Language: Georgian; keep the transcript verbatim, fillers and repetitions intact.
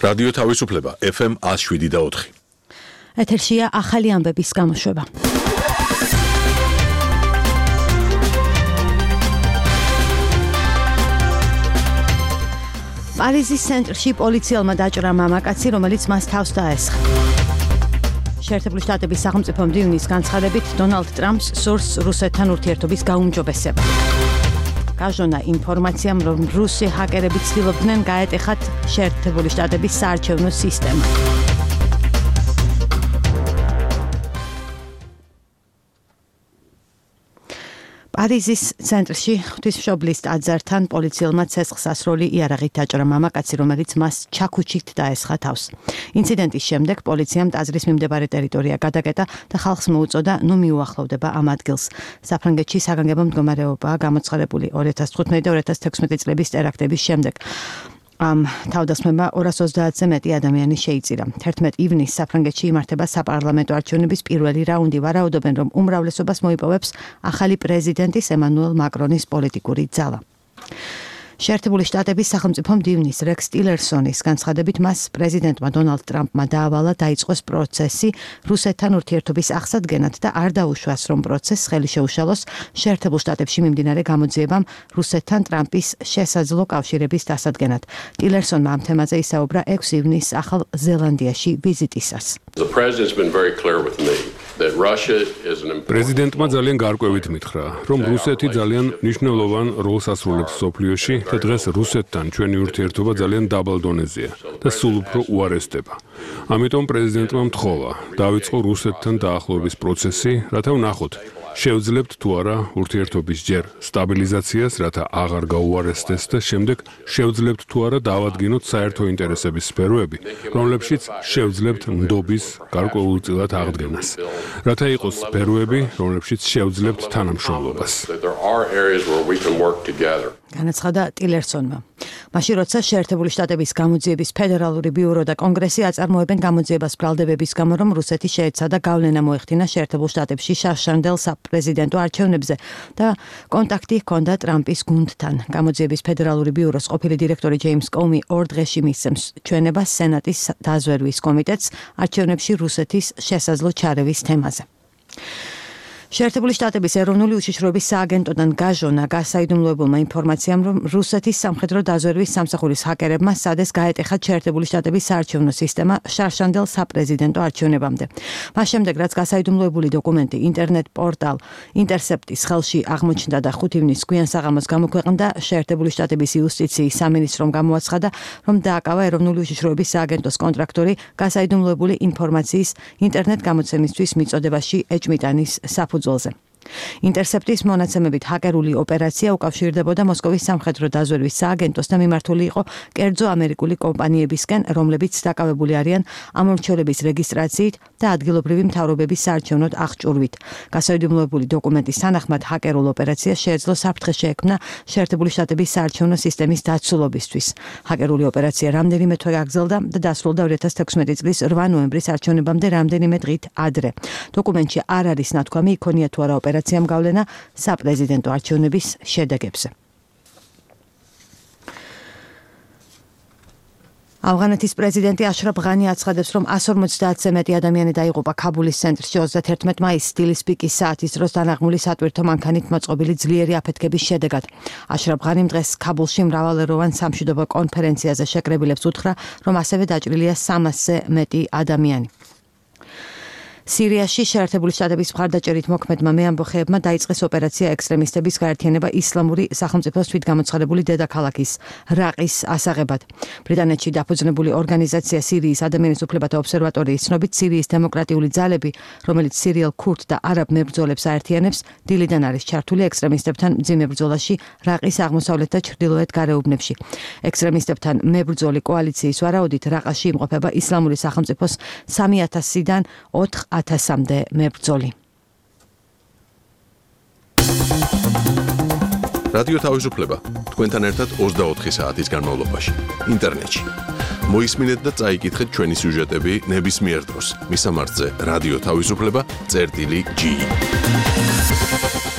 რადიო თავისუფლება ეფ ემ one oh seven და four. ეთერშია ახალი ამბების გამოშვება. პარიზის ცენტრში პოლიციელმა დაჭრა მამაკაცი, რომელიც მას თავს დაესხა. შეერთებული შტატების სახელმწიფო მდივნის განცხადებით, დონალდ ტრამპს სურს რუსეთთან ურთიერთობის გაუმჯობესება. გაჟონა ინფორმაციამ, რომ რუსი ჰაკერები ცდილობდნენ გაეტეხათ შეერთებული შტატების საარჩევნო სისტემა. პარიზის ცენტრში ღვთისმშობლის ტაძართან პოლიციელმა ცეცხლს ასროლი იარაღით დაჭრა მამაკაცი, რომელიც მას ჩაქუჩით დაესხა თავს. ინციდენტის შემდეგ პოლიციამ ტაძრის მიმდებარე ტერიტორია გადაკეტა და ხალხს მოუწოდა ნუ მიუახლოვდება ამ ადგილს. საფრანგეთში საგანგებო მდგომარეობაა გამოცხადებული ორი ათას თხუთმეტი და ორი ათას თექვსმეტი წლების ტერაქტების შემდეგ. ამ თავდასხმებმა ორას ოცდაათზე მეტი ადამიანი შეიწირა. თერთმეტ ივნისს საფრანგეთში იმართება საპარლამენტო არჩევნების პირველი რაუნდი. ვარაუდობენ, რომ უმრავლესობას მოიპოვებს ახალი პრეზიდენტის ემანუელ მაკრონის პოლიტიკური ძალა. შეერთებული შტატების სახელმწიფო მდივნის რექს ტილერსონის განცხადებით, მას პრეზიდენტმა დონალდ ტრამპმა დაავალა დაიწყოს პროცესი რუსეთთან ურთიერთობის აღსადგენად და არ დაუშვას, რომ პროცესს ხელი შეუშალოს შეერთებულ შტატებში მიმდინარე გამოძიებამ რუსეთთან ტრამპის შესაძლო კავშირების დასადგენად. ტილერსონმა ამ თემაზე ისაუბრა ექვსი ივნისს ახალ ზელანდიაში ვიზიტისას. პრეზიდენტმა ძალიან გარკვევით მითხრა, რომ რუსეთი ძალიან მნიშვნელოვან როლს ასრულებს მსოფლიოში და დღეს რუსეთთან ჩვენი ურთიერთობა ძალიან დაბალ დონეზეა და სულ უფრო უარესდება. ამიტომ პრეზიდენტმა მთხოვა დავიწყო რუსეთთან დაახლოების პროცესი, რათა ვნახოთ, შევძლებთ თუ არა ურთიერთობის ჯერ სტაბილიზაციას, რათა აღარ გაუარესდეს და შემდეგ შევძლებთ თუ არა დავადგინოთ საერთო ინტერესების სფეროები, რომლებშიც შევძლებთ ნდობის გარკვეულწილად აღდგენას. რათა იყოს სფეროები, რომლებშიც შევძლებთ თანამშრომლობას. განაცხადა ტილერსონმა. მაშინ როცა შეერთებული შტატების გამოძიების ფედერალური ბიურო და კონგრესი აწარმოებენ გამოძიებას ბრალდებების გამო, რომ რუსეთი შეეცადა გავლენა მოეხდინა შეერთებულ შტატებში შარშანდელ საპრეზიდენტო არჩევნებზე და კონტაქტი ჰქონდა ტრამპის გუნდთან. გამოძიების ფედერალური ბიუროს ყოფილი დირექტორი ჯეიმს კომი ორ დღეში მისცემს ჩვენებას სენატის დაზვერვის კომიტეტს არჩევნებში რუსეთის შესაძლო ჩარევის თემაზე. შეერთებული შტატების ეროვნული უშიშროების სააგენტოდან გაჟონა გასაიდუმლოებულმა ინფორმაციამ, რომ რუსეთის სამხედრო დაზვერვის სამსახურის ჰაკერებმა სადეს გაეტეხათ შეერთებული შტატების საარჩევნო სისტემა შარშანდელ საპრეზიდენტო არჩევნებამდე. მას შემდეგ, რაც გასაიდუმლოებული დოკუმენტი ინტერნეტ პორტალ ინტერსეპტის ხელში აღმოჩნდა და ხუთი ივნისს გვიან საღამოს გამოქვეყნდა, შეერთებული შტატების იუსტიციის სამინისტრომ გამოაცხადა, რომ დააკავა ეროვნული უშიშროების სააგენტოს კონტრაქტორი გასაიდუმლოებული ინფორმაციის ინტერნეტ გამოცემისთვის მიწოდებაში ეჭმიტანის საფუძველზე. ინტერსეპტის მონაცემებით ჰაკერული ოპერაცია უკავშირდებოდა მოსკოვის სამხედრო დაზვერვის სააგენტოს და მიმართული იყო კერძო ამერიკული კომპანიებისკენ, რომლებიც დაკავებული არიან ამორჩევლების რეგისტრაციით და ადგილობრივი მთავრობების საარჩევნო აღჭურვით. გასაიდუმლოებული დოკუმენტის თანახმად ჰაკერულ ოპერაციას შეეძლო საფრთხე შეექმნა შეერთებული შტატების საარჩევნო სისტემის დაცულობისთვის. ჰაკერული ოპერაცია რამდენიმე თვე გაგრძელდა და დასრულდა ორი ათას თექვსმეტი წლის რვა ნოემბრის არჩევნებამდე რამდენიმე დღით ადრე. დოკუმენტში არ არის ნათქვამი იქონია თუ არა ოპერაციამ გავლენა საპრეზიდენტო არჩევნების შედეგებზე. ავღანეთის პრეზიდენტი აშრაფ ღანი აცხადებს, რომ one forty-ზე მეტი ადამიანი დაიღუპა ქაბულის ცენტრში ოცდათერთმეტ მაისს დილის პიკის საათის დროს დანაღმული სატვირთო მანქანით მოწყობილი ძლიერი აფეთქების შედეგად. აშრაფ ღანიმ დღეს ქაბულში მრავალეროვან სამშვიდობო კონფერენციაზე შეკრებილებს უთხრა, რომ ასევე დაჭრილია სამასზე მეტი ადამიანი. სირიაში შეერთებული შტატების მხარდაჭერით მოქმედმა მეამბოხეებმა დაიწყეს ოპერაცია ექსტრემისტების გაერთიანება ისლამური სახელმწიფოს თვითგამოცხადებული დედაქალაქის რაყის ასაღებად. ბრიტანეთში დაფუძნებული ორგანიზაცია სირიის ადამიანის უფლებათა ობსერვატორიის ცნობით, სირიის დემოკრატიული ძალები, რომელიც სირიელ ქურდ და არაბ მებრძოლებს აერთიანებს, დილიდან არის ჩართული ექსტრემისტებთან მძიმე ბრძოლაში რაყის აღმოსავლეთ და ჩრდილოეთ გარეუბნებში. ექსტრემისტებთან მებრძოლი კოალიციის ვარაუდით რაყაში იმყოფება ისლამური სახელმწიფოს სამი ათასიდან ოთხ ათასამდე მებრძოლი. რადიო თავისუფლება თქვენთან ერთად ოცდაოთხი საათის განმავლობაში ინტერნეტში. მოისმინეთ და წაიკითხეთ ჩვენი სიუჟეტები ნებისმიერ დროს. მისამართზე რადიო თავისუფლება წერტილი ჯი.